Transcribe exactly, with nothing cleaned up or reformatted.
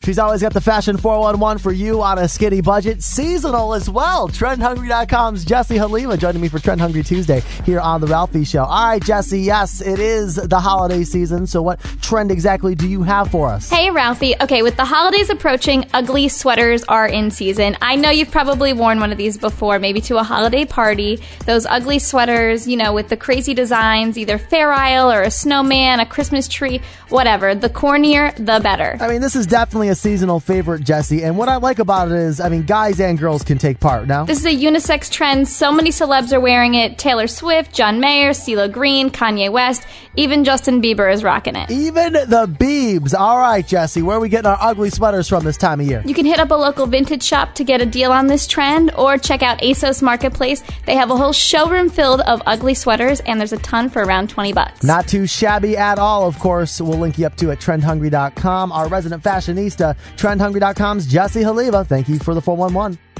She's always got the Fashion four one one for you on a skinny budget. Seasonal as well. Trend Hungry dot com's Jessie Halima joining me for Trend Hungry Tuesday here on The Ralphie Show. All right, Jessie, yes, it is the holiday season. So what trend exactly do you have for us? Hey, Ralphie. Okay, with the holidays approaching, ugly sweaters are in season. I know you've probably worn one of these before, maybe to a holiday party. Those ugly sweaters, you know, with the crazy designs, either Fair Isle or a snowman, a Christmas tree, whatever. The cornier, the better. I mean, this is definitely a seasonal favorite, Jessie, and what I like about it is, I mean, guys and girls can take part now. This is a unisex trend. So many celebs are wearing it. Taylor Swift, John Mayer, CeeLo Green, Kanye West, even Justin Bieber is rocking it. Even the Biebs. All right, Jessie, where are we getting our ugly sweaters from this time of year? You can hit up a local vintage shop to get a deal on this trend, or check out ASOS Marketplace. They have a whole showroom filled of ugly sweaters, and there's a ton for around twenty bucks. Not too shabby at all, of course. We'll link you up to at Trend Hungry dot com. Our resident fashionista, Trend Hungry dot com's Jessie Halima. Thank you for the four one one.